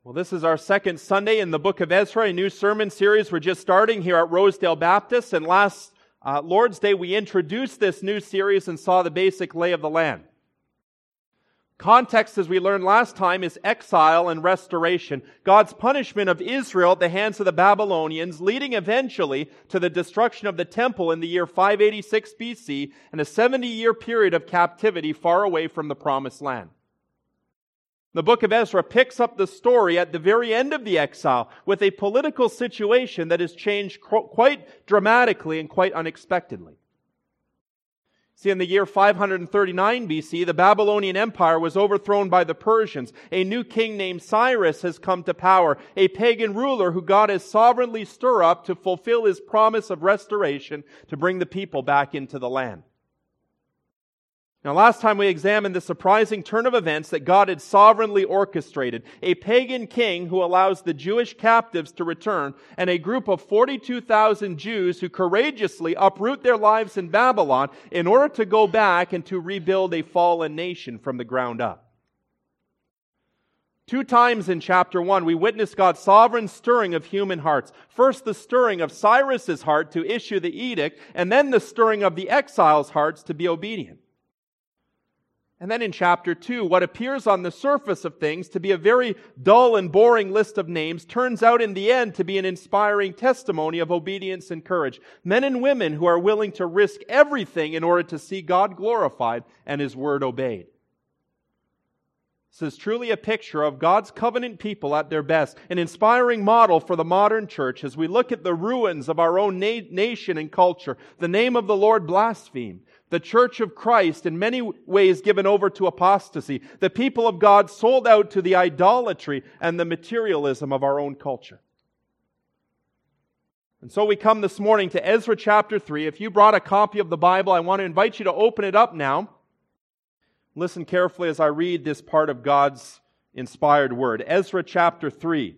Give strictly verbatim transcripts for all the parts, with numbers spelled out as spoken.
Well, this is our second Sunday in the book of Ezra, a new sermon series we're just starting here at Rosedale Baptist. And last uh, Lord's Day, we introduced this new series and saw the basic lay of the land. Context, as we learned last time, is exile and restoration. God's punishment of Israel at the hands of the Babylonians, leading eventually to the destruction of the temple in the year five eighty-six B C and a seventy-year period of captivity far away from the Promised Land. The book of Ezra picks up the story at the very end of the exile with a political situation that has changed quite dramatically and quite unexpectedly. See, in the year five thirty-nine B C, the Babylonian Empire was overthrown by the Persians. A new king named Cyrus has come to power, a pagan ruler who God has sovereignly stirred up to fulfill His promise of restoration to bring the people back into the land. Now, last time we examined the surprising turn of events that God had sovereignly orchestrated. A pagan king who allows the Jewish captives to return, and a group of forty-two thousand Jews who courageously uproot their lives in Babylon in order to go back and to rebuild a fallen nation from the ground up. Two times in chapter one, we witness God's sovereign stirring of human hearts. First, the stirring of Cyrus's heart to issue the edict, and then the stirring of the exiles' hearts to be obedient. And then in chapter two, what appears on the surface of things to be a very dull and boring list of names turns out in the end to be an inspiring testimony of obedience and courage. Men and women who are willing to risk everything in order to see God glorified and His word obeyed. This is truly a picture of God's covenant people at their best, an inspiring model for the modern church as we look at the ruins of our own na- nation and culture, the name of the Lord blasphemed, the church of Christ in many ways given over to apostasy, the people of God sold out to the idolatry and the materialism of our own culture. And so we come this morning to Ezra chapter three. If you brought a copy of the Bible, I want to invite you to open it up now. Listen carefully as I read this part of God's inspired word. Ezra chapter three.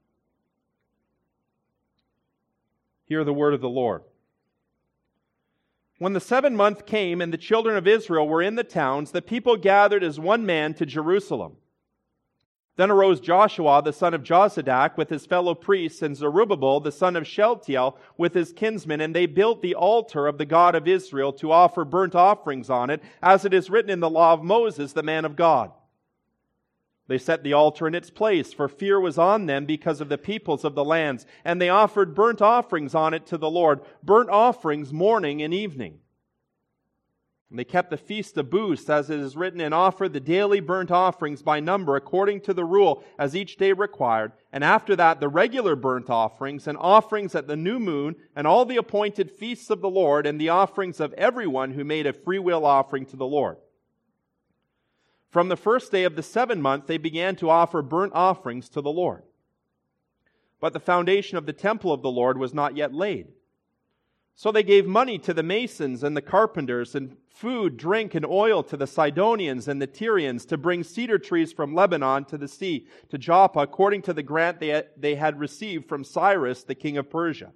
Hear the word of the Lord. When the seventh month came and the children of Israel were in the towns, the people gathered as one man to Jerusalem. Then arose Joshua, the son of Jozadak, with his fellow priests, and Zerubbabel, the son of Shealtiel, with his kinsmen, and they built the altar of the God of Israel to offer burnt offerings on it, as it is written in the law of Moses, the man of God. They set the altar in its place, for fear was on them because of the peoples of the lands, and they offered burnt offerings on it to the Lord, burnt offerings morning and evening. And they kept the feast of booths, as it is written, and offered the daily burnt offerings by number, according to the rule, as each day required. And after that, the regular burnt offerings, and offerings at the new moon, and all the appointed feasts of the Lord, and the offerings of everyone who made a freewill offering to the Lord. From the first day of the seventh month, they began to offer burnt offerings to the Lord. But the foundation of the temple of the Lord was not yet laid. So they gave money to the masons and the carpenters, and food, drink, and oil to the Sidonians and the Tyrians, to bring cedar trees from Lebanon to the sea, to Joppa, according to the grant they, they had received from Cyrus, the king of Persia.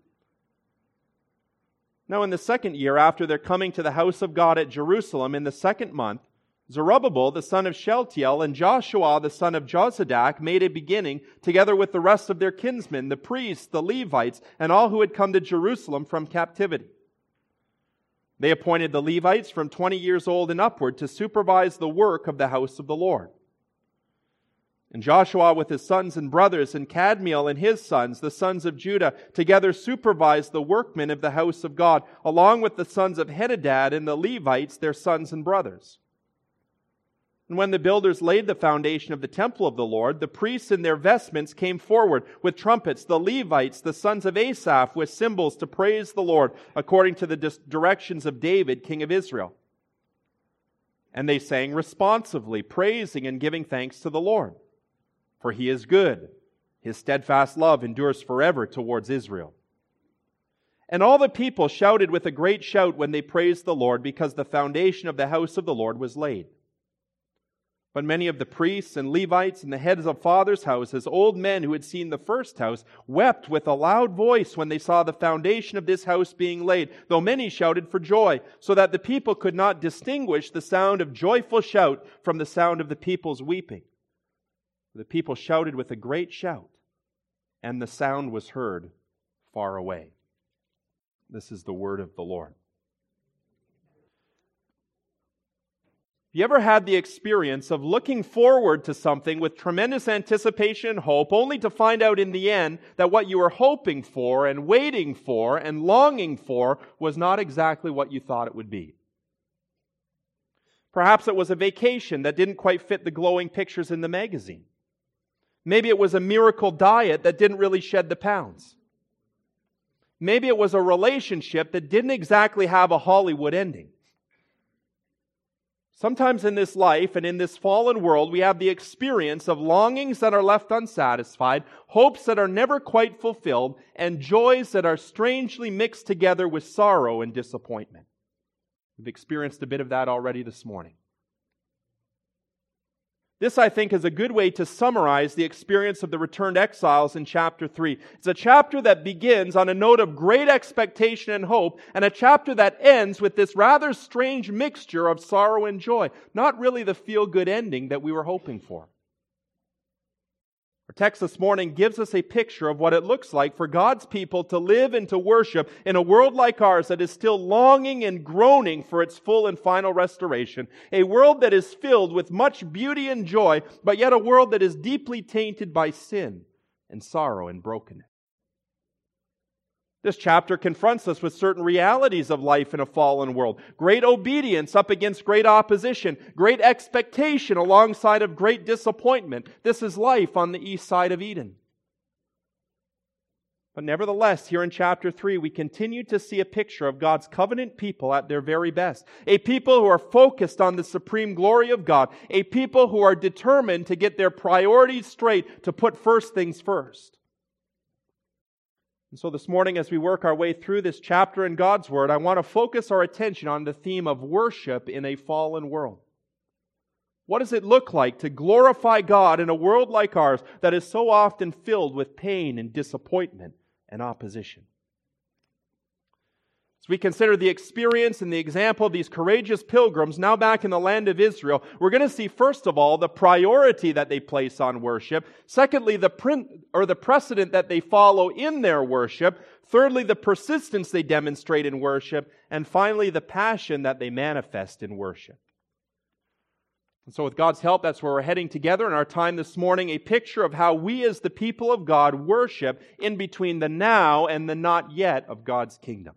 Now in the second year after their coming to the house of God at Jerusalem, in the second month, Zerubbabel, the son of Shealtiel, and Joshua, the son of Jozadak, made a beginning, together with the rest of their kinsmen, the priests, the Levites, and all who had come to Jerusalem from captivity. They appointed the Levites from twenty years old and upward to supervise the work of the house of the Lord. And Joshua with his sons and brothers, and Kadmiel and his sons, the sons of Judah, together supervised the workmen of the house of God, along with the sons of Henadad and the Levites, their sons and brothers. And when the builders laid the foundation of the temple of the Lord, the priests in their vestments came forward with trumpets, the Levites, the sons of Asaph, with cymbals to praise the Lord, according to the directions of David, king of Israel. And they sang responsively, praising and giving thanks to the Lord. For He is good. His steadfast love endures forever towards Israel. And all the people shouted with a great shout when they praised the Lord, because the foundation of the house of the Lord was laid. But many of the priests and Levites and the heads of fathers' houses, old men who had seen the first house, wept with a loud voice when they saw the foundation of this house being laid, though many shouted for joy, so that the people could not distinguish the sound of joyful shout from the sound of the people's weeping. The people shouted with a great shout, and the sound was heard far away. This is the word of the Lord. Have you ever had the experience of looking forward to something with tremendous anticipation and hope, only to find out in the end that what you were hoping for and waiting for and longing for was not exactly what you thought it would be? Perhaps it was a vacation that didn't quite fit the glowing pictures in the magazine. Maybe it was a miracle diet that didn't really shed the pounds. Maybe it was a relationship that didn't exactly have a Hollywood ending. Sometimes in this life and in this fallen world, we have the experience of longings that are left unsatisfied, hopes that are never quite fulfilled, and joys that are strangely mixed together with sorrow and disappointment. We've experienced a bit of that already this morning. This, I think, is a good way to summarize the experience of the returned exiles in chapter three. It's a chapter that begins on a note of great expectation and hope, and a chapter that ends with this rather strange mixture of sorrow and joy. Not really the feel-good ending that we were hoping for. Our text this morning gives us a picture of what it looks like for God's people to live and to worship in a world like ours that is still longing and groaning for its full and final restoration. A world that is filled with much beauty and joy, but yet a world that is deeply tainted by sin and sorrow and brokenness. This chapter confronts us with certain realities of life in a fallen world. Great obedience up against great opposition. Great expectation alongside of great disappointment. This is life on the east side of Eden. But nevertheless, here in chapter three, we continue to see a picture of God's covenant people at their very best. A people who are focused on the supreme glory of God. A people who are determined to get their priorities straight, to put first things first. And so this morning, as we work our way through this chapter in God's Word, I want to focus our attention on the theme of worship in a fallen world. What does it look like to glorify God in a world like ours that is so often filled with pain and disappointment and opposition? As we consider the experience and the example of these courageous pilgrims now back in the land of Israel, we're going to see, first of all, the priority that they place on worship. Secondly, the print, or the precedent that they follow in their worship. Thirdly, the persistence they demonstrate in worship. And finally, the passion that they manifest in worship. And so with God's help, that's where we're heading together in our time this morning, a picture of how we as the people of God worship in between the now and the not yet of God's kingdom.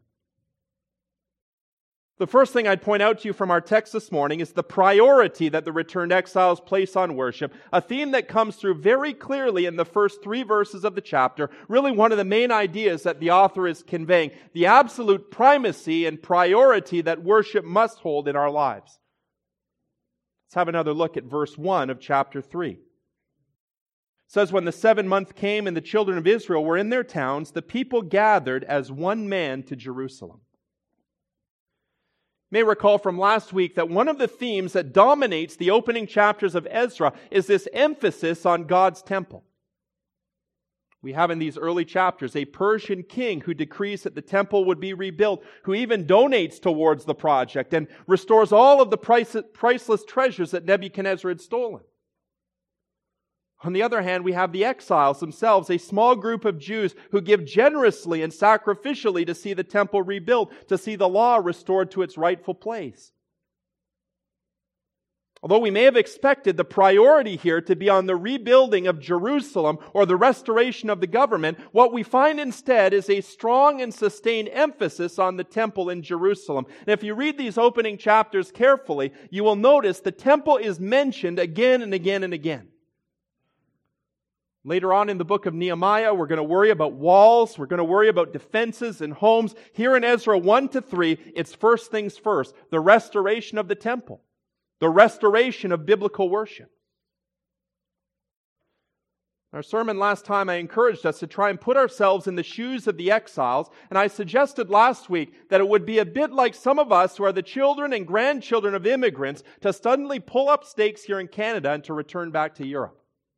The first thing I'd point out to you from our text this morning is the priority that the returned exiles place on worship, a theme that comes through very clearly in the first three verses of the chapter, really one of the main ideas that the author is conveying, the absolute primacy and priority that worship must hold in our lives. Let's have another look at verse one of chapter three. It says, when the seventh month came and the children of Israel were in their towns, the people gathered as one man to Jerusalem. You may recall from last week that one of the themes that dominates the opening chapters of Ezra is this emphasis on God's temple. We have in these early chapters a Persian king who decrees that the temple would be rebuilt, who even donates towards the project and restores all of the priceless treasures that Nebuchadnezzar had stolen. On the other hand, we have the exiles themselves, a small group of Jews who give generously and sacrificially to see the temple rebuilt, to see the law restored to its rightful place. Although we may have expected the priority here to be on the rebuilding of Jerusalem or the restoration of the government, what we find instead is a strong and sustained emphasis on the temple in Jerusalem. And if you read these opening chapters carefully, you will notice the temple is mentioned again and again and again. Later on in the book of Nehemiah, we're going to worry about walls, we're going to worry about defenses and homes. Here in Ezra one to three, it's first things first, the restoration of the temple, the restoration of biblical worship. In our sermon last time, I encouraged us to try and put ourselves in the shoes of the exiles, and I suggested last week that it would be a bit like some of us who are the children and grandchildren of immigrants to suddenly pull up stakes here in Canada and to return back to Europe.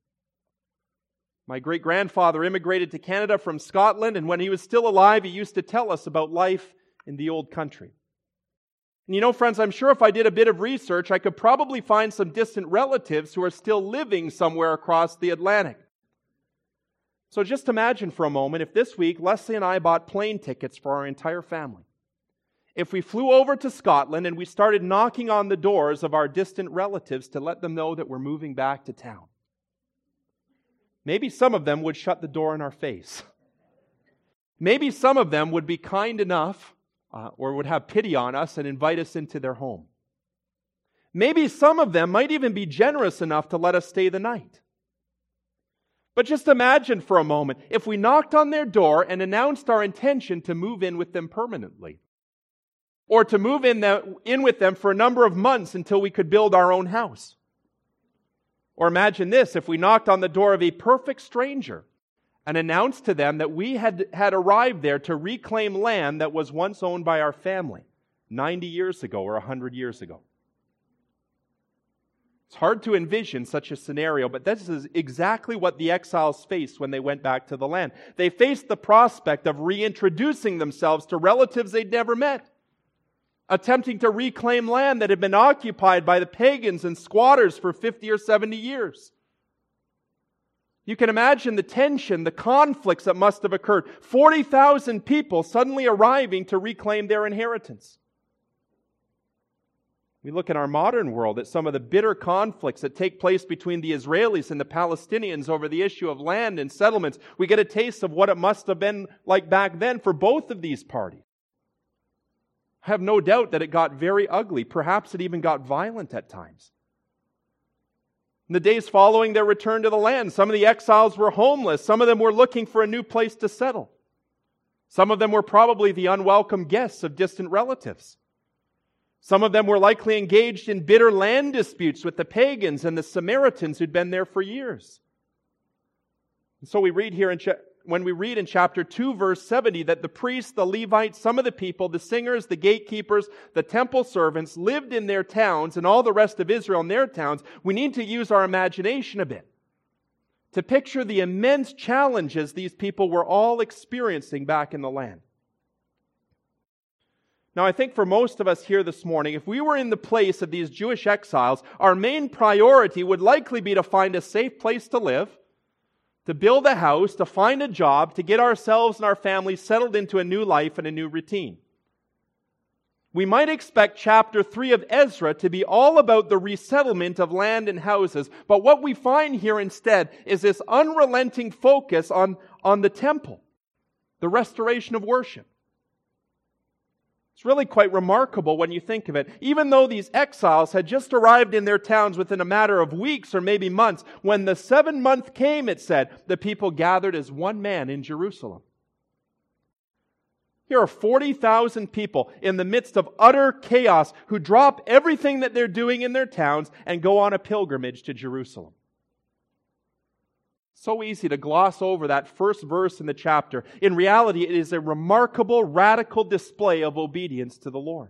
My great-grandfather immigrated to Canada from Scotland, and when he was still alive, he used to tell us about life in the old country. And you know, friends, I'm sure if I did a bit of research, I could probably find some distant relatives who are still living somewhere across the Atlantic. So just imagine for a moment if this week Leslie and I bought plane tickets for our entire family. If we flew over to Scotland and we started knocking on the doors of our distant relatives to let them know that we're moving back to town. Maybe some of them would shut the door in our face. Maybe some of them would be kind enough uh, or would have pity on us and invite us into their home. Maybe some of them might even be generous enough to let us stay the night. But just imagine for a moment if we knocked on their door and announced our intention to move in with them permanently. Or to move in, the, in with them for a number of months until we could build our own house. Or imagine this, if we knocked on the door of a perfect stranger and announced to them that we had, had arrived there to reclaim land that was once owned by our family ninety years ago or one hundred years ago. It's hard to envision such a scenario, but this is exactly what the exiles faced when they went back to the land. They faced the prospect of reintroducing themselves to relatives they'd never met, attempting to reclaim land that had been occupied by the pagans and squatters for fifty or seventy years. You can imagine the tension, the conflicts that must have occurred. forty thousand people suddenly arriving to reclaim their inheritance. We look in our modern world at some of the bitter conflicts that take place between the Israelis and the Palestinians over the issue of land and settlements. We get a taste of what it must have been like back then for both of these parties. I have no doubt that it got very ugly. Perhaps it even got violent at times. In the days following their return to the land, some of the exiles were homeless. Some of them were looking for a new place to settle. Some of them were probably the unwelcome guests of distant relatives. Some of them were likely engaged in bitter land disputes with the pagans and the Samaritans who'd been there for years. And so we read here in cha- when we read in chapter two, verse seventy, that the priests, the Levites, some of the people, the singers, the gatekeepers, the temple servants lived in their towns, and all the rest of Israel in their towns. We need to use our imagination a bit to picture the immense challenges these people were all experiencing back in the land. Now, I think for most of us here this morning, if we were in the place of these Jewish exiles, our main priority would likely be to find a safe place to live, to build a house, to find a job, to get ourselves and our families settled into a new life and a new routine. We might expect chapter three of Ezra to be all about the resettlement of land and houses, but what we find here instead is this unrelenting focus on, on the temple, the restoration of worship. It's really quite remarkable when you think of it. Even though these exiles had just arrived in their towns within a matter of weeks or maybe months, when the seventh month came, it said, the people gathered as one man in Jerusalem. Here are forty thousand people in the midst of utter chaos who drop everything that they're doing in their towns and go on a pilgrimage to Jerusalem. So easy to gloss over that first verse in the chapter. In reality, it is a remarkable, radical display of obedience to the Lord.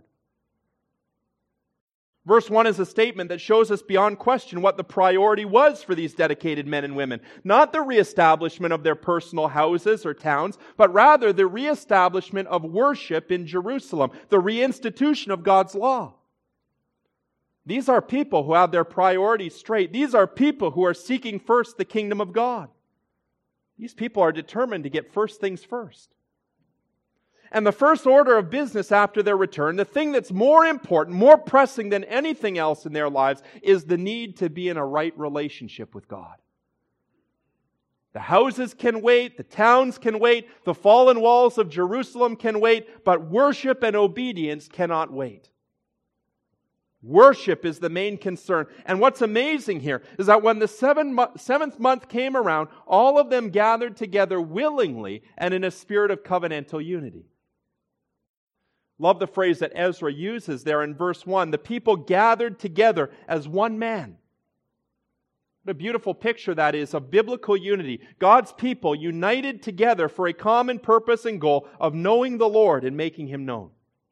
Verse one is a statement that shows us beyond question what the priority was for these dedicated men and women. Not the reestablishment of their personal houses or towns, but rather the reestablishment of worship in Jerusalem, the reinstitution of God's law. These are people who have their priorities straight. These are people who are seeking first the kingdom of God. These people are determined to get first things first. And the first order of business after their return, the thing that's more important, more pressing than anything else in their lives, is the need to be in a right relationship with God. The houses can wait, the towns can wait, the fallen walls of Jerusalem can wait, but worship and obedience cannot wait. Worship is the main concern. And what's amazing here is that when the seven mo- seventh month came around, all of them gathered together willingly and in a spirit of covenantal unity. Love the phrase that Ezra uses there in verse one. The people gathered together as one man. What a beautiful picture that is of biblical unity. God's people united together for a common purpose and goal of knowing the Lord and making Him known.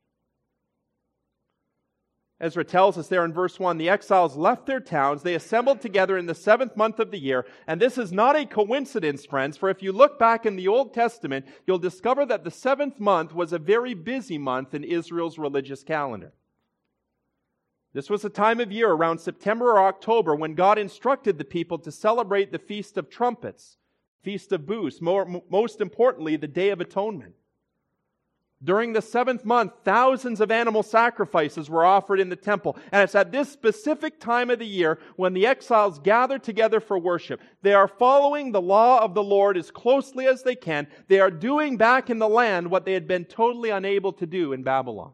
Ezra tells us there in verse one, the exiles left their towns. They assembled together in the seventh month of the year. And this is not a coincidence, friends, for if you look back in the Old Testament, you'll discover that the seventh month was a very busy month in Israel's religious calendar. This was a time of year around September or October when God instructed the people to celebrate the Feast of Trumpets, Feast of Booths, more, most importantly, the Day of Atonement. During the seventh month, thousands of animal sacrifices were offered in the temple. And it's at this specific time of the year when the exiles gather together for worship. They are following the law of the Lord as closely as they can. They are doing back in the land what they had been totally unable to do in Babylon.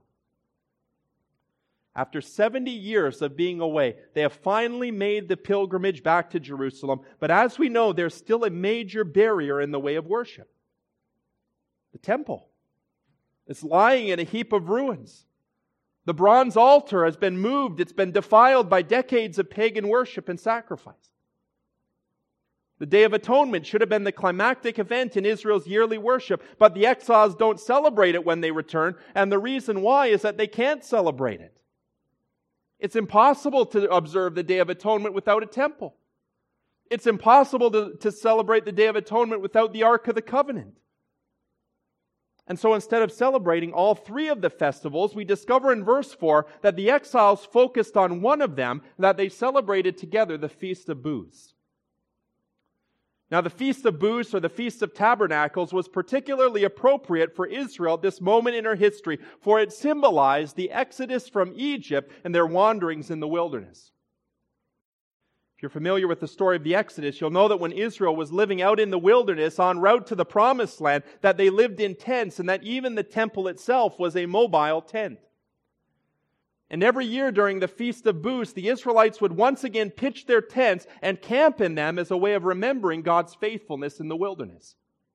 After seventy years of being away, they have finally made the pilgrimage back to Jerusalem. But as we know, there's still a major barrier in the way of worship. The temple. It's lying in a heap of ruins. The bronze altar has been moved. It's been defiled by decades of pagan worship and sacrifice. The Day of Atonement should have been the climactic event in Israel's yearly worship, but the exiles don't celebrate it when they return, and the reason why is that they can't celebrate it. It's impossible to observe the Day of Atonement without a temple. It's impossible to, to celebrate the Day of Atonement without the Ark of the Covenant. And so instead of celebrating all three of the festivals, we discover in verse four that the exiles focused on one of them, that they celebrated together the Feast of Booths. Now, the Feast of Booths, or the Feast of Tabernacles, was particularly appropriate for Israel at this moment in her history, for it symbolized the exodus from Egypt and their wanderings in the wilderness. If you're familiar with the story of the Exodus, you'll know that when Israel was living out in the wilderness en route to the Promised Land, that they lived in tents and that even the temple itself was a mobile tent. And every year during the Feast of Booths, the Israelites would once again pitch their tents and camp in them as a way of remembering God's faithfulness in the wilderness.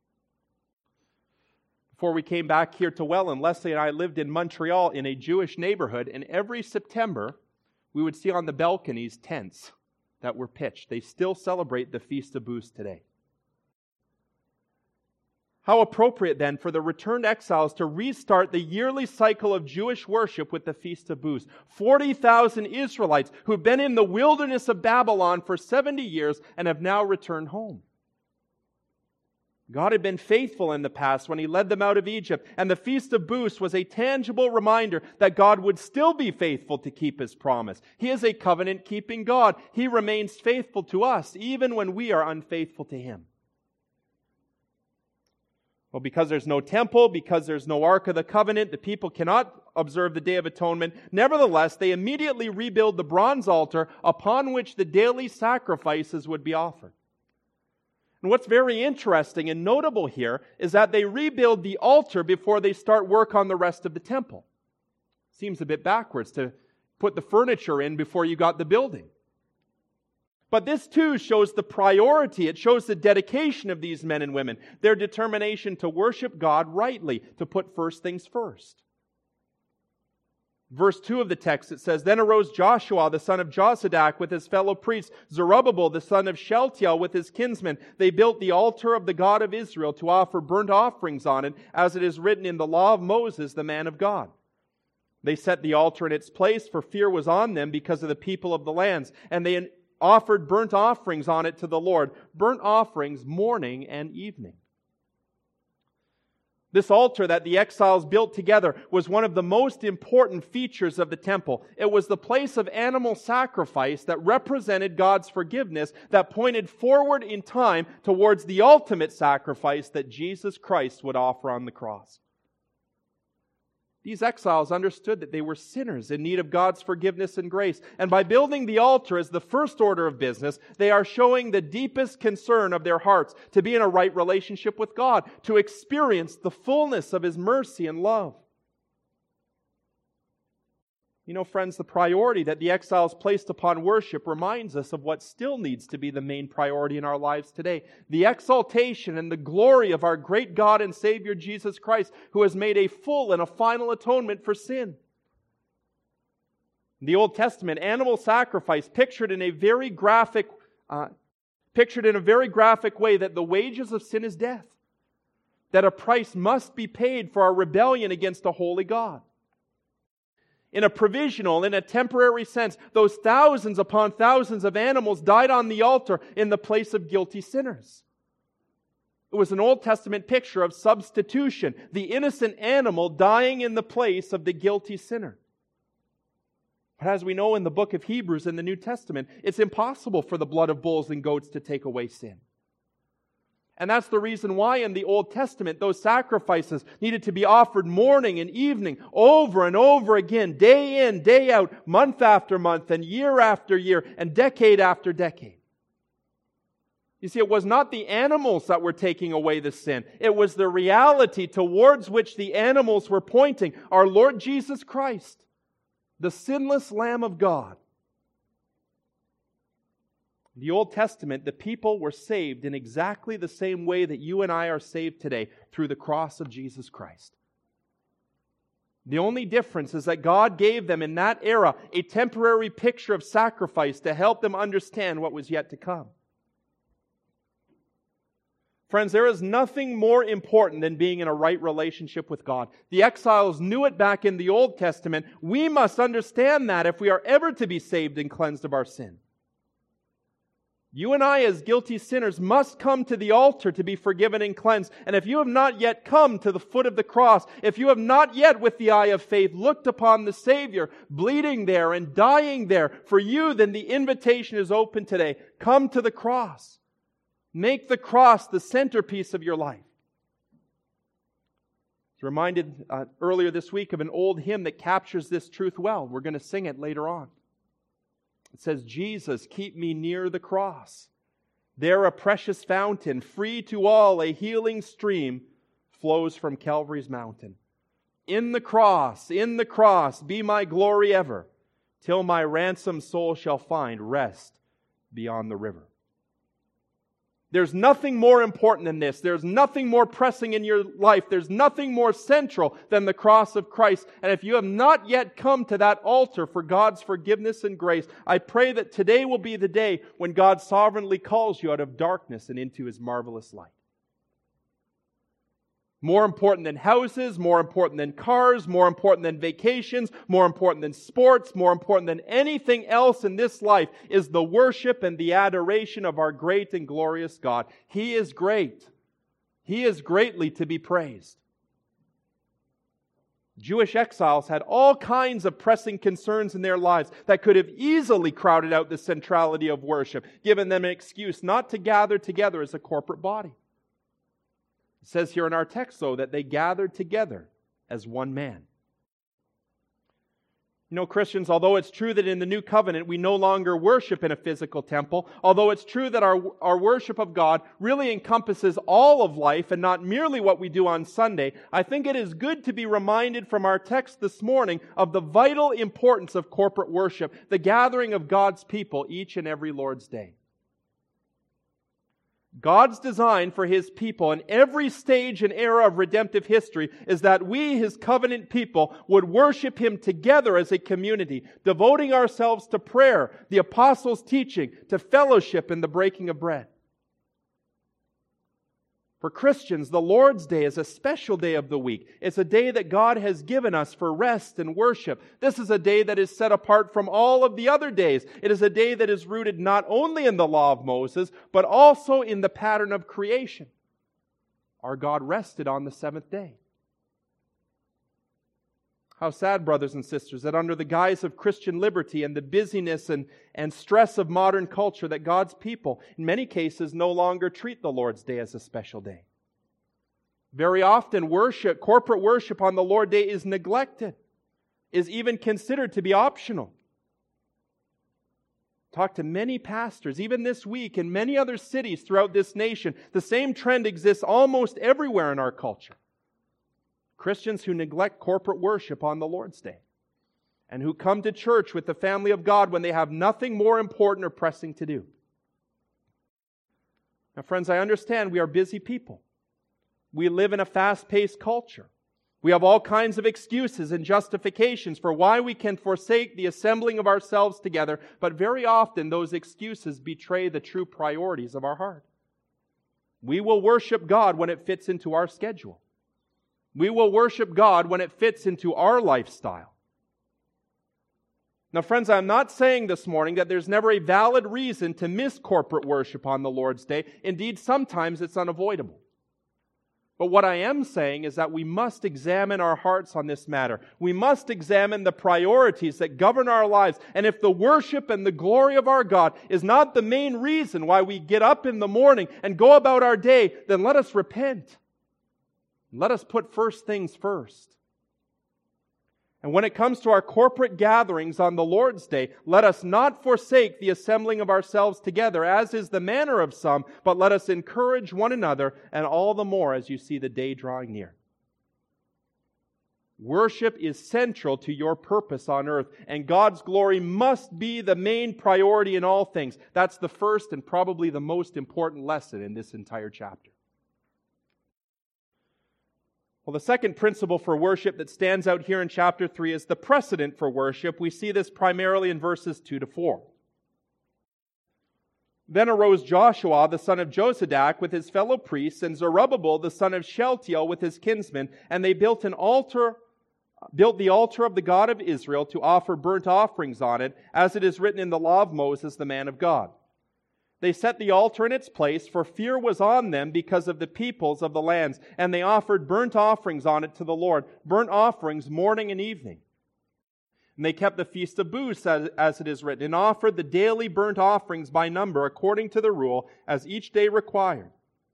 Before we came back here to Welland, Leslie and I lived in Montreal in a Jewish neighborhood, and every September we would see on the balconies tents that were pitched. They still celebrate the Feast of Booths today. How appropriate then for the returned exiles to restart the yearly cycle of Jewish worship with the Feast of Booths. forty thousand Israelites who've been in the wilderness of Babylon for seventy years and have now returned home. God had been faithful in the past when He led them out of Egypt, and the Feast of Booths was a tangible reminder that God would still be faithful to keep His promise. He is a covenant-keeping God. He remains faithful to us, even when we are unfaithful to Him. Well, because there's no temple, because there's no Ark of the Covenant, the people cannot observe the Day of Atonement. Nevertheless, they immediately rebuild the bronze altar upon which the daily sacrifices would be offered. And what's very interesting and notable here is that they rebuild the altar before they start work on the rest of the temple. Seems a bit backwards to put the furniture in before you got the building. But this too shows the priority. It shows the dedication of these men and women, their determination to worship God rightly, to put first things first. Verse two of the text, it says, Then arose Joshua, the son of Jozadak, with his fellow priests, Zerubbabel, the son of Shealtiel, with his kinsmen. They built the altar of the God of Israel to offer burnt offerings on it, as it is written in the law of Moses, the man of God. They set the altar in its place, for fear was on them because of the people of the lands. And they offered burnt offerings on it to the Lord, burnt offerings morning and evening. This altar that the exiles built together was one of the most important features of the temple. It was the place of animal sacrifice that represented God's forgiveness, that pointed forward in time towards the ultimate sacrifice that Jesus Christ would offer on the cross. These exiles understood that they were sinners in need of God's forgiveness and grace. And by building the altar as the first order of business, they are showing the deepest concern of their hearts to be in a right relationship with God, to experience the fullness of His mercy and love. You know, friends, the priority that the exiles placed upon worship reminds us of what still needs to be the main priority in our lives today. The exaltation and the glory of our great God and Savior Jesus Christ, who has made a full and a final atonement for sin. In the Old Testament, animal sacrifice pictured in a very graphic, uh, pictured in a very graphic way that the wages of sin is death. That a price must be paid for our rebellion against a holy God. In a provisional, in a temporary sense, those thousands upon thousands of animals died on the altar in the place of guilty sinners. It was an Old Testament picture of substitution, the innocent animal dying in the place of the guilty sinner. But as we know in the book of Hebrews in the New Testament, it's impossible for the blood of bulls and goats to take away sin. And that's the reason why in the Old Testament those sacrifices needed to be offered morning and evening, over and over again, day in, day out, month after month, and year after year, and decade after decade. You see, it was not the animals that were taking away the sin. It was the reality towards which the animals were pointing, our Lord Jesus Christ, the sinless Lamb of God. In the Old Testament, the people were saved in exactly the same way that you and I are saved today, through the cross of Jesus Christ. The only difference is that God gave them in that era a temporary picture of sacrifice to help them understand what was yet to come. Friends, there is nothing more important than being in a right relationship with God. The exiles knew it back in the Old Testament. We must understand that if we are ever to be saved and cleansed of our sin. You and I, as guilty sinners, must come to the altar to be forgiven and cleansed. And if you have not yet come to the foot of the cross, if you have not yet, with the eye of faith, looked upon the Savior, bleeding there and dying there for you, then the invitation is open today. Come to the cross. Make the cross the centerpiece of your life. I was reminded uh, earlier this week of an old hymn that captures this truth well. We're going to sing it later on. It says, Jesus, keep me near the cross. There a precious fountain, free to all, a healing stream, flows from Calvary's mountain. In the cross, in the cross, be my glory ever, till my ransomed soul shall find rest beyond the river. There's nothing more important than this. There's nothing more pressing in your life. There's nothing more central than the cross of Christ. And if you have not yet come to that altar for God's forgiveness and grace, I pray that today will be the day when God sovereignly calls you out of darkness and into His marvelous light. More important than houses, more important than cars, more important than vacations, more important than sports, more important than anything else in this life is the worship and the adoration of our great and glorious God. He is great. He is greatly to be praised. Jewish exiles had all kinds of pressing concerns in their lives that could have easily crowded out the centrality of worship, given them an excuse not to gather together as a corporate body. It says here in our text, though, that they gathered together as one man. You know, Christians, although it's true that in the new covenant we no longer worship in a physical temple, although it's true that our, our worship of God really encompasses all of life and not merely what we do on Sunday, I think it is good to be reminded from our text this morning of the vital importance of corporate worship, the gathering of God's people each and every Lord's Day. God's design for His people in every stage and era of redemptive history is that we, His covenant people, would worship Him together as a community, devoting ourselves to prayer, the apostles' teaching, to fellowship and the breaking of bread. For Christians, the Lord's Day is a special day of the week. It's a day that God has given us for rest and worship. This is a day that is set apart from all of the other days. It is a day that is rooted not only in the law of Moses, but also in the pattern of creation. Our God rested on the seventh day. How sad, brothers and sisters, that under the guise of Christian liberty and the busyness and, and stress of modern culture, that God's people, in many cases, no longer treat the Lord's Day as a special day. Very often, worship, corporate worship on the Lord's Day is neglected, is even considered to be optional. Talk to many pastors, even this week, in many other cities throughout this nation. The same trend exists almost everywhere in our culture. Christians who neglect corporate worship on the Lord's Day and who come to church with the family of God when they have nothing more important or pressing to do. Now, friends, I understand we are busy people. We live in a fast-paced culture. We have all kinds of excuses and justifications for why we can forsake the assembling of ourselves together, but very often those excuses betray the true priorities of our heart. We will worship God when it fits into our schedule. We will worship God when it fits into our lifestyle. Now, friends, I'm not saying this morning that there's never a valid reason to miss corporate worship on the Lord's Day. Indeed, sometimes it's unavoidable. But what I am saying is that we must examine our hearts on this matter. We must examine the priorities that govern our lives. And if the worship and the glory of our God is not the main reason why we get up in the morning and go about our day, then let us repent. Let us put first things first. And when it comes to our corporate gatherings on the Lord's Day, let us not forsake the assembling of ourselves together, as is the manner of some, but let us encourage one another, and all the more as you see the day drawing near. Worship is central to your purpose on earth, and God's glory must be the main priority in all things. That's the first and probably the most important lesson in this entire chapter. Well, the second principle for worship that stands out here in chapter three is the precedent for worship. We see this primarily in verses two to four. Then arose Joshua, the son of Josadak, with his fellow priests, and Zerubbabel, the son of Shealtiel, with his kinsmen, and they built an altar, built the altar of the God of Israel to offer burnt offerings on it, as it is written in the law of Moses, the man of God. They set the altar in its place, for fear was on them because of the peoples of the lands, and they offered burnt offerings on it to the Lord, burnt offerings morning and evening. And they kept the feast of booths, as, as it is written, and offered the daily burnt offerings by number, according to the rule, as each day required.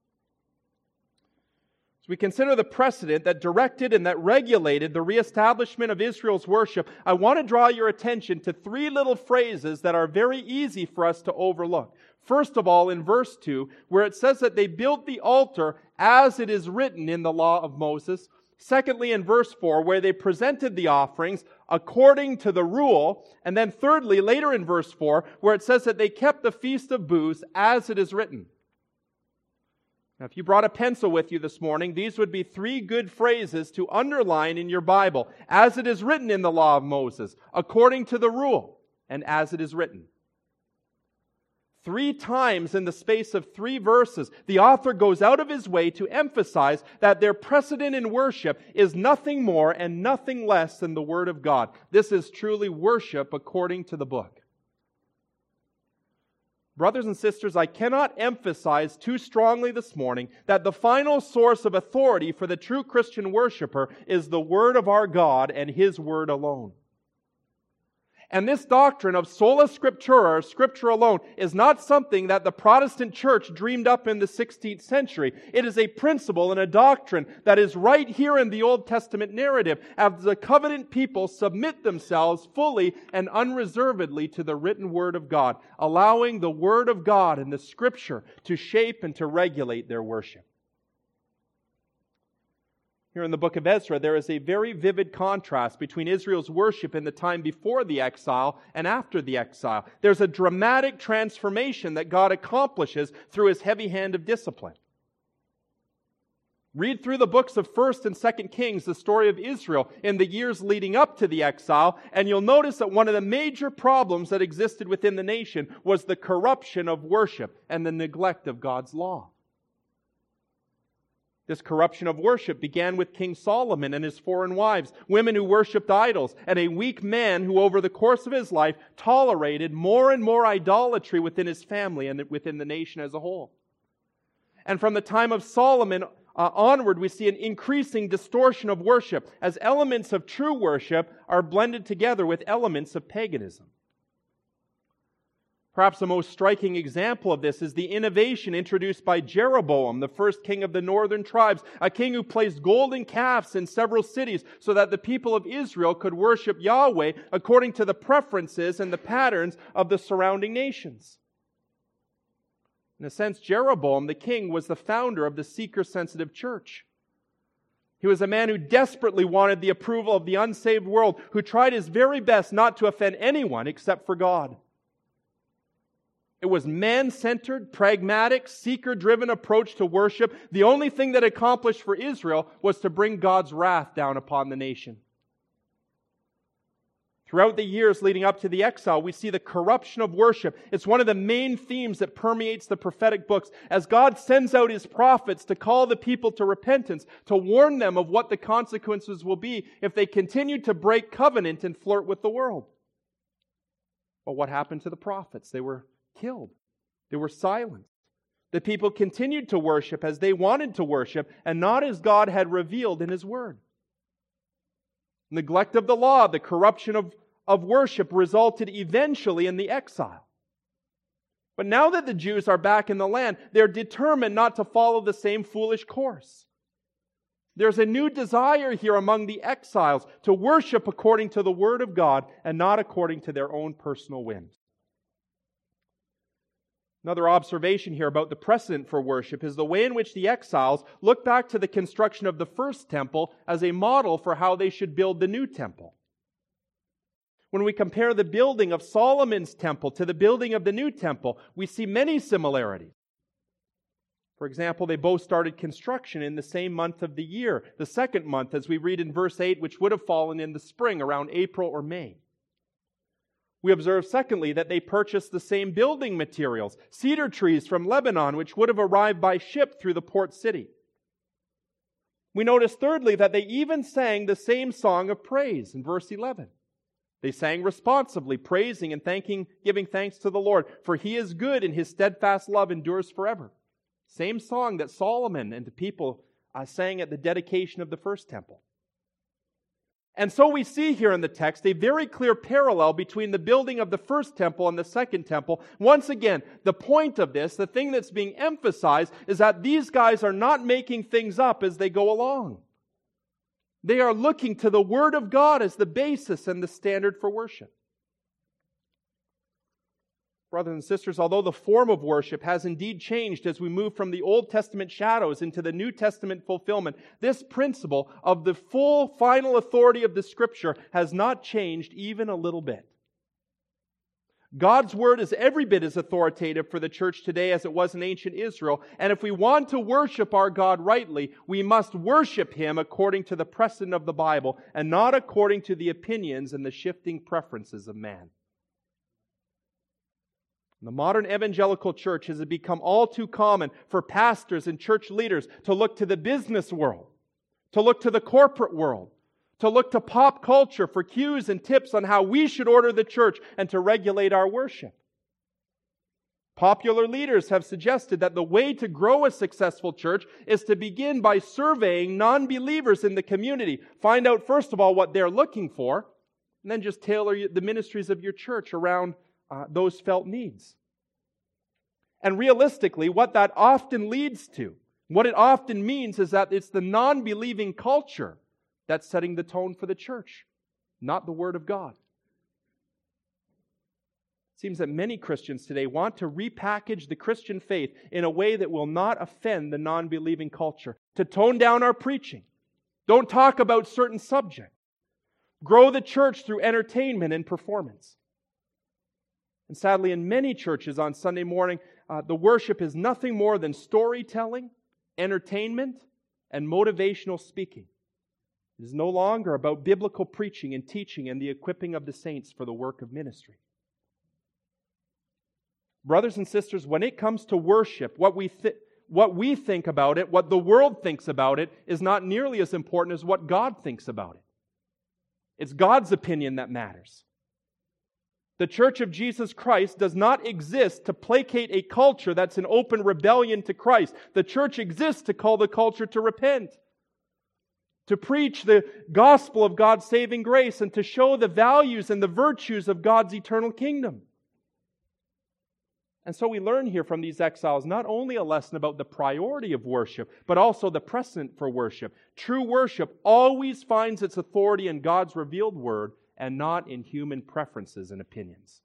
We consider the precedent that directed and that regulated the reestablishment of Israel's worship. I want to draw your attention to three little phrases that are very easy for us to overlook. First of all, in verse two, where it says that they built the altar as it is written in the law of Moses. Secondly, in verse four, where they presented the offerings according to the rule. And then thirdly, later in verse four, where it says that they kept the feast of booths as it is written. Now, if you brought a pencil with you this morning, these would be three good phrases to underline in your Bible. As it is written in the law of Moses, according to the rule, and as it is written. Three times in the space of three verses, the author goes out of his way to emphasize that their precedent in worship is nothing more and nothing less than the Word of God. This is truly worship according to the book. Brothers and sisters, I cannot emphasize too strongly this morning that the final source of authority for the true Christian worshiper is the Word of our God and His Word alone. And this doctrine of sola scriptura, or Scripture alone, is not something that the Protestant church dreamed up in the sixteenth century. It is a principle and a doctrine that is right here in the Old Testament narrative, as the covenant people submit themselves fully and unreservedly to the written Word of God, allowing the Word of God and the Scripture to shape and to regulate their worship. Here in the book of Ezra, there is a very vivid contrast between Israel's worship in the time before the exile and after the exile. There's a dramatic transformation that God accomplishes through His heavy hand of discipline. Read through the books of First and Second Kings, the story of Israel in the years leading up to the exile, and you'll notice that one of the major problems that existed within the nation was the corruption of worship and the neglect of God's law. This corruption of worship began with King Solomon and his foreign wives, women who worshipped idols, and a weak man who over the course of his life tolerated more and more idolatry within his family and within the nation as a whole. And from the time of Solomon uh, onward, we see an increasing distortion of worship as elements of true worship are blended together with elements of paganism. Perhaps the most striking example of this is the innovation introduced by Jeroboam, the first king of the northern tribes, a king who placed golden calves in several cities so that the people of Israel could worship Yahweh according to the preferences and the patterns of the surrounding nations. In a sense, Jeroboam, the king, was the founder of the seeker-sensitive church. He was a man who desperately wanted the approval of the unsaved world, who tried his very best not to offend anyone except for God. It was man-centered, pragmatic, seeker-driven approach to worship. The only thing that accomplished for Israel was to bring God's wrath down upon the nation. Throughout the years leading up to the exile, we see the corruption of worship. It's one of the main themes that permeates the prophetic books as God sends out His prophets to call the people to repentance, to warn them of what the consequences will be if they continue to break covenant and flirt with the world. But what happened to the prophets? They were killed. They were silenced. The people continued to worship as they wanted to worship, and not as God had revealed in His Word. Neglect of the law, the corruption of, of worship resulted eventually in the exile. But now that the Jews are back in the land, they're determined not to follow the same foolish course. There's a new desire here among the exiles to worship according to the Word of God and not according to their own personal whims. Another observation here about the precedent for worship is the way in which the exiles look back to the construction of the first temple as a model for how they should build the new temple. When we compare the building of Solomon's temple to the building of the new temple, we see many similarities. For example, they both started construction in the same month of the year, the second month, as we read in verse eight, which would have fallen in the spring, around April or May. We observe, secondly, that they purchased the same building materials, cedar trees from Lebanon, which would have arrived by ship through the port city. We notice, thirdly, that they even sang the same song of praise in verse eleven. They sang responsively, praising and thanking, giving thanks to the Lord, for He is good and His steadfast love endures forever. Same song that Solomon and the people uh, sang at the dedication of the first temple. And so we see here in the text a very clear parallel between the building of the first temple and the second temple. Once again, the point of this, the thing that's being emphasized, is that these guys are not making things up as they go along. They are looking to the Word of God as the basis and the standard for worship. Brothers and sisters, although the form of worship has indeed changed as we move from the Old Testament shadows into the New Testament fulfillment, this principle of the full final authority of the Scripture has not changed even a little bit. God's Word is every bit as authoritative for the church today as it was in ancient Israel, and if we want to worship our God rightly, we must worship Him according to the precedent of the Bible and not according to the opinions and the shifting preferences of man. The modern evangelical church has become all too common for pastors and church leaders to look to the business world, to look to the corporate world, to look to pop culture for cues and tips on how we should order the church and to regulate our worship. Popular leaders have suggested that the way to grow a successful church is to begin by surveying non-believers in the community. Find out, first of all, what they're looking for, and then just tailor the ministries of your church around Uh, those felt needs. And realistically, what that often leads to, what it often means is that it's the non-believing culture that's setting the tone for the church, not the Word of God. It seems that many Christians today want to repackage the Christian faith in a way that will not offend the non-believing culture, to tone down our preaching. Don't talk about certain subjects. Grow the church through entertainment and performance. And sadly, in many churches on Sunday morning, uh, the worship is nothing more than storytelling, entertainment, and motivational speaking. It is no longer about biblical preaching and teaching and the equipping of the saints for the work of ministry. Brothers and sisters, when it comes to worship, what we, th- what we think about it, what the world thinks about it, is not nearly as important as what God thinks about it. It's God's opinion that matters. The Church of Jesus Christ does not exist to placate a culture that's in open rebellion to Christ. The church exists to call the culture to repent, to preach the gospel of God's saving grace, and to show the values and the virtues of God's eternal kingdom. And so we learn here from these exiles not only a lesson about the priority of worship, but also the precedent for worship. True worship always finds its authority in God's revealed Word, and not in human preferences and opinions.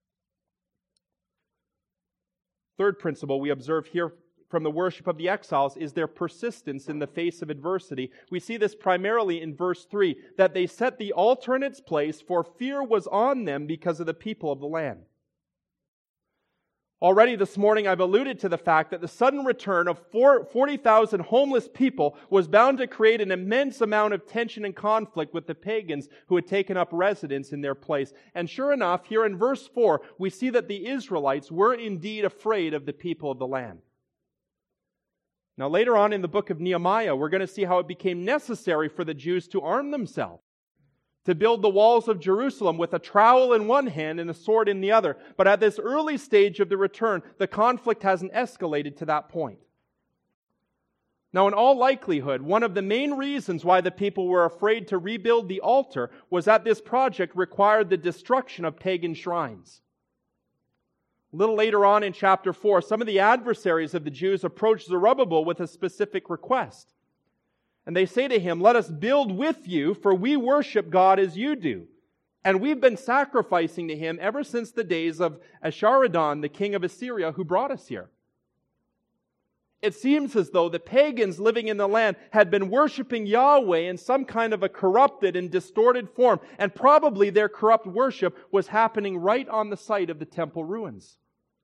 Third principle we observe here from the worship of the exiles is their persistence in the face of adversity. We see this primarily in verse three, that they set the altar in its place, for fear was on them because of the people of the land. Already this morning I've alluded to the fact that the sudden return of forty thousand homeless people was bound to create an immense amount of tension and conflict with the pagans who had taken up residence in their place. And sure enough, here in verse four, we see that the Israelites were indeed afraid of the people of the land. Now later on in the book of Nehemiah, we're going to see how it became necessary for the Jews to arm themselves, to build the walls of Jerusalem with a trowel in one hand and a sword in the other. But at this early stage of the return, the conflict hasn't escalated to that point. Now, in all likelihood, one of the main reasons why the people were afraid to rebuild the altar was that this project required the destruction of pagan shrines. A little later on in chapter four, some of the adversaries of the Jews approached Zerubbabel with a specific request. And they say to him, "Let us build with you, for we worship God as you do. And we've been sacrificing to Him ever since the days of Esarhaddon, the king of Assyria, who brought us here." It seems as though the pagans living in the land had been worshiping Yahweh in some kind of a corrupted and distorted form, and probably their corrupt worship was happening right on the site of the temple ruins.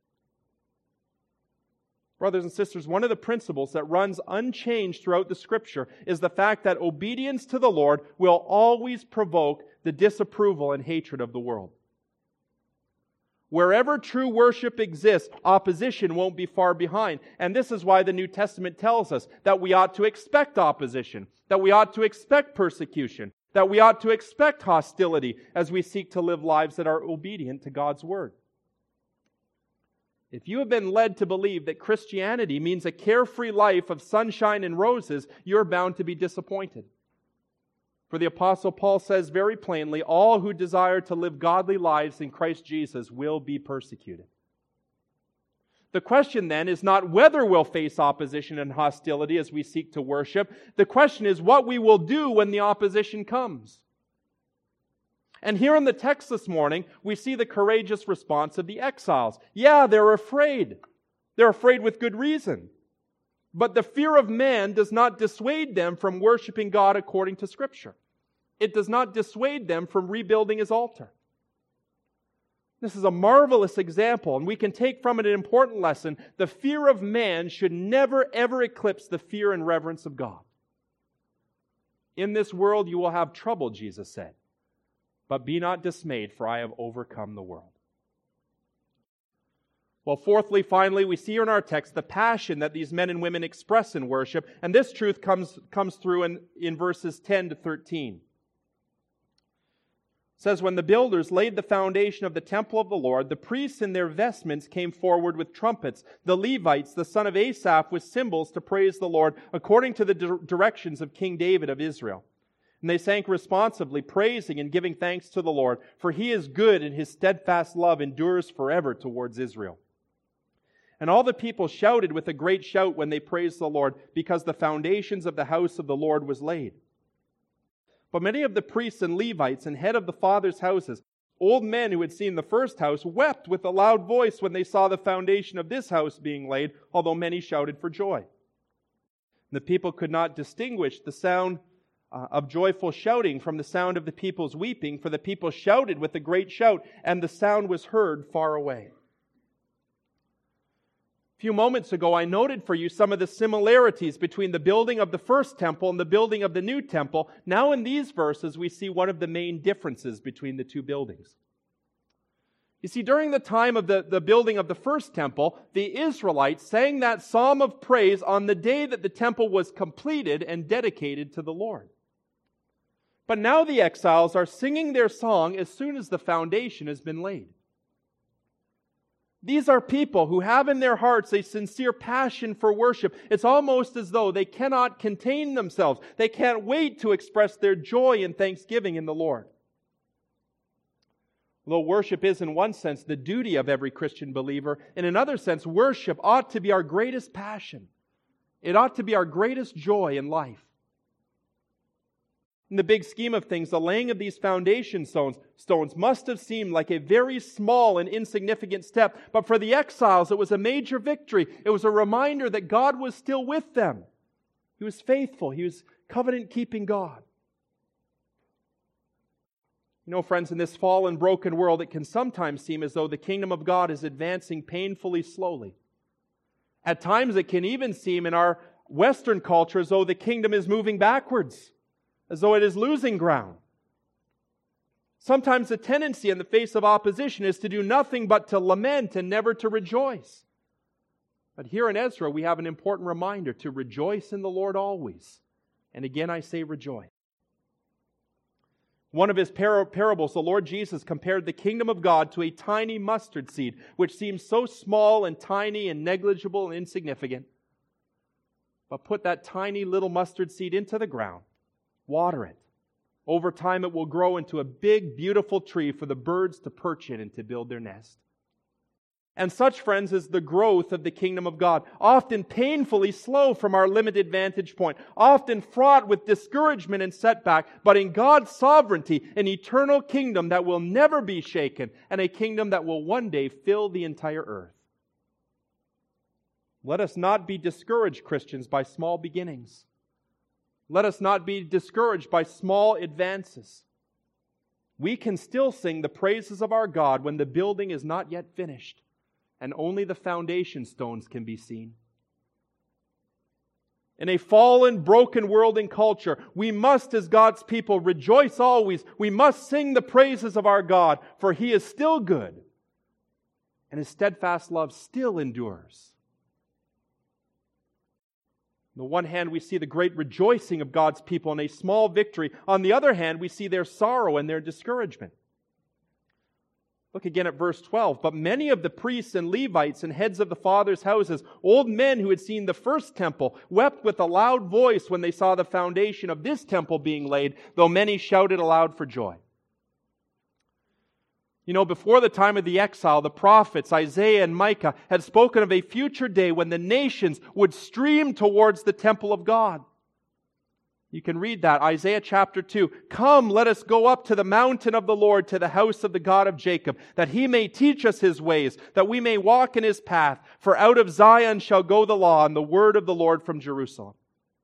Brothers and sisters, one of the principles that runs unchanged throughout the Scripture is the fact that obedience to the Lord will always provoke the disapproval and hatred of the world. Wherever true worship exists, opposition won't be far behind. And this is why the New Testament tells us that we ought to expect opposition, that we ought to expect persecution, that we ought to expect hostility as we seek to live lives that are obedient to God's Word. If you have been led to believe that Christianity means a carefree life of sunshine and roses, you're bound to be disappointed. For the Apostle Paul says very plainly, all who desire to live godly lives in Christ Jesus will be persecuted. The question then is not whether we'll face opposition and hostility as we seek to worship. The question is what we will do when the opposition comes. And here in the text this morning, we see the courageous response of the exiles. Yeah, they're afraid. They're afraid with good reason. But the fear of man does not dissuade them from worshiping God according to Scripture. It does not dissuade them from rebuilding His altar. This is a marvelous example, and we can take from it an important lesson. The fear of man should never, ever eclipse the fear and reverence of God. In this world you will have trouble, Jesus said. But be not dismayed, for I have overcome the world. Well, fourthly, finally, we see here in our text the passion that these men and women express in worship, and this truth comes, comes through in, in verses ten to thirteen. It says, "When the builders laid the foundation of the temple of the Lord, the priests in their vestments came forward with trumpets, the Levites, the son of Asaph, with cymbals to praise the Lord, according to the di- directions of King David of Israel. And they sang responsively, praising and giving thanks to the Lord, for He is good and His steadfast love endures forever towards Israel. And all the people shouted with a great shout when they praised the Lord, because the foundations of the house of the Lord was laid. But many of the priests and Levites and head of the fathers' houses, old men who had seen the first house, wept with a loud voice when they saw the foundation of this house being laid, although many shouted for joy. The people could not distinguish the sound uh, of joyful shouting from the sound of the people's weeping, for the people shouted with a great shout, and the sound was heard far away." A few moments ago, I noted for you some of the similarities between the building of the first temple and the building of the new temple. Now in these verses, we see one of the main differences between the two buildings. You see, during the time of the, the building of the first temple, the Israelites sang that psalm of praise on the day that the temple was completed and dedicated to the Lord. But now the exiles are singing their song as soon as the foundation has been laid. These are people who have in their hearts a sincere passion for worship. It's almost as though they cannot contain themselves. They can't wait to express their joy and thanksgiving in the Lord. Although worship is in one sense the duty of every Christian believer, in another sense, worship ought to be our greatest passion. It ought to be our greatest joy in life. In the big scheme of things, the laying of these foundation stones, stones must have seemed like a very small and insignificant step, but for the exiles it was a major victory. It was a reminder that God was still with them. He was faithful. He was covenant-keeping God. You know, friends, in this fallen, broken world, it can sometimes seem as though the kingdom of God is advancing painfully slowly. At times it can even seem in our Western culture as though the kingdom is moving backwards, as though it is losing ground. Sometimes the tendency in the face of opposition is to do nothing but to lament and never to rejoice. But here in Ezra, we have an important reminder to rejoice in the Lord always. And again, I say rejoice. One of his par- parables, the Lord Jesus compared the kingdom of God to a tiny mustard seed, which seems so small and tiny and negligible and insignificant. But put that tiny little mustard seed into the ground, water it. Over time it will grow into a big, beautiful tree for the birds to perch in and to build their nest. And such, friends, is the growth of the kingdom of God, often painfully slow from our limited vantage point, often fraught with discouragement and setback, but in God's sovereignty, an eternal kingdom that will never be shaken, and a kingdom that will one day fill the entire earth. Let us not be discouraged, Christians, by small beginnings. Let us not be discouraged by small advances. We can still sing the praises of our God when the building is not yet finished, and only the foundation stones can be seen. In a fallen, broken world and culture, we must, as God's people, rejoice always. We must sing the praises of our God, for He is still good, and His steadfast love still endures. On the one hand, we see the great rejoicing of God's people in a small victory. On the other hand, we see their sorrow and their discouragement. Look again at verse twelve. But many of the priests and Levites and heads of the fathers' houses, old men who had seen the first temple, wept with a loud voice when they saw the foundation of this temple being laid, though many shouted aloud for joy. You know, before the time of the exile, the prophets Isaiah and Micah had spoken of a future day when the nations would stream towards the temple of God. You can read that, Isaiah chapter two. Come, let us go up to the mountain of the Lord, to the house of the God of Jacob, that He may teach us His ways, that we may walk in His path. For out of Zion shall go the law, and the word of the Lord from Jerusalem.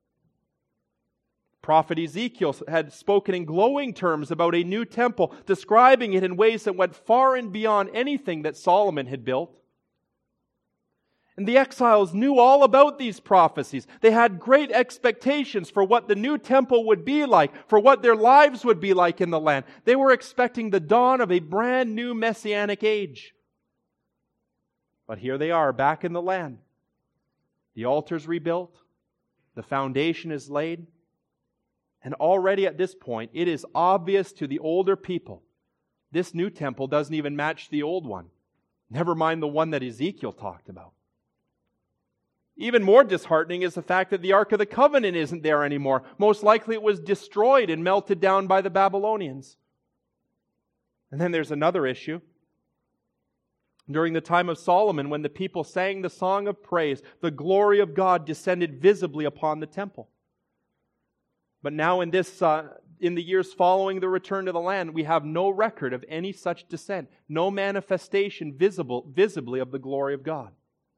Prophet Ezekiel had spoken in glowing terms about a new temple, describing it in ways that went far and beyond anything that Solomon had built. And the exiles knew all about these prophecies. They had great expectations for what the new temple would be like, for what their lives would be like in the land. They were expecting the dawn of a brand new messianic age. But here they are, back in the land. The altar's rebuilt. The foundation is laid. And already at this point, it is obvious to the older people, this new temple doesn't even match the old one. Never mind the one that Ezekiel talked about. Even more disheartening is the fact that the Ark of the Covenant isn't there anymore. Most likely it was destroyed and melted down by the Babylonians. And then there's another issue. During the time of Solomon, when the people sang the song of praise, the glory of God descended visibly upon the temple. But now in this, uh, in the years following the return to the land, we have no record of any such descent, no manifestation visible, visibly of the glory of God.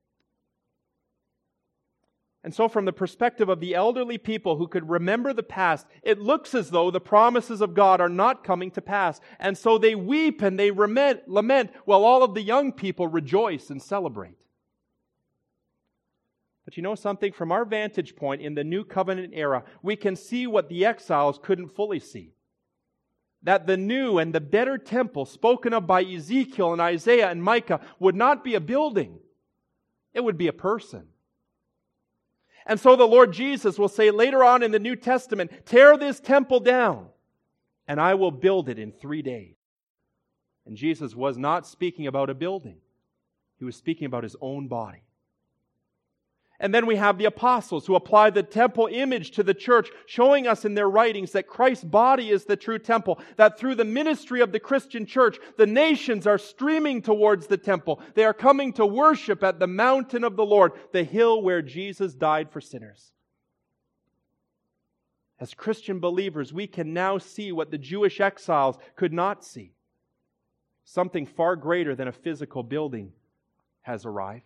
And so from the perspective of the elderly people who could remember the past, it looks as though the promises of God are not coming to pass. And so they weep and they lament, lament while all of the young people rejoice and celebrate. But you know something? From our vantage point in the New Covenant era, we can see what the exiles couldn't fully see. That the new and the better temple spoken of by Ezekiel and Isaiah and Micah would not be a building. It would be a person. And so the Lord Jesus will say later on in the New Testament, tear this temple down, and I will build it in three days. And Jesus was not speaking about a building. He was speaking about His own body. And then we have the apostles who apply the temple image to the church, showing us in their writings that Christ's body is the true temple, that through the ministry of the Christian church, the nations are streaming towards the temple. They are coming to worship at the mountain of the Lord, the hill where Jesus died for sinners. As Christian believers, we can now see what the Jewish exiles could not see. Something far greater than a physical building has arrived.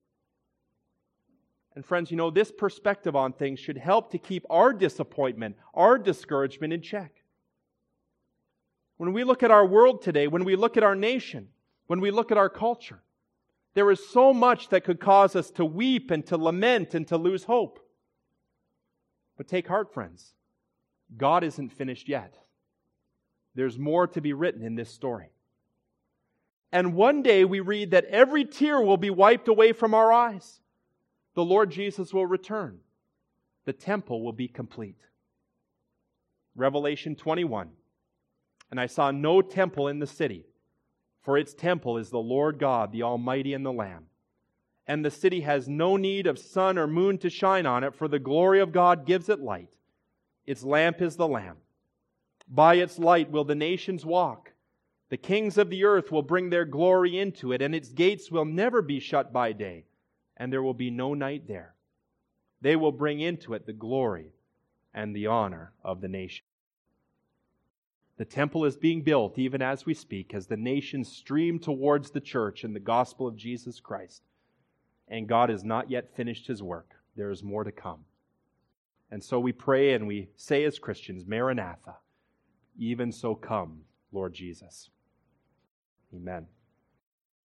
And friends, you know, this perspective on things should help to keep our disappointment, our discouragement in check. When we look at our world today, when we look at our nation, when we look at our culture, there is so much that could cause us to weep and to lament and to lose hope. But take heart, friends. God isn't finished yet. There's more to be written in this story. And one day we read that every tear will be wiped away from our eyes. The Lord Jesus will return. The temple will be complete. Revelation twenty-one. And I saw no temple in the city, for its temple is the Lord God, the Almighty, and the Lamb. And the city has no need of sun or moon to shine on it, for the glory of God gives it light. Its lamp is the Lamb. By its light will the nations walk. The kings of the earth will bring their glory into it, and its gates will never be shut by day, and there will be no night there. They will bring into it the glory and the honor of the nation. The temple is being built even as we speak, as the nations stream towards the church and the gospel of Jesus Christ. And God has not yet finished His work. There is more to come. And so we pray and we say as Christians, Maranatha, even so come, Lord Jesus. Amen.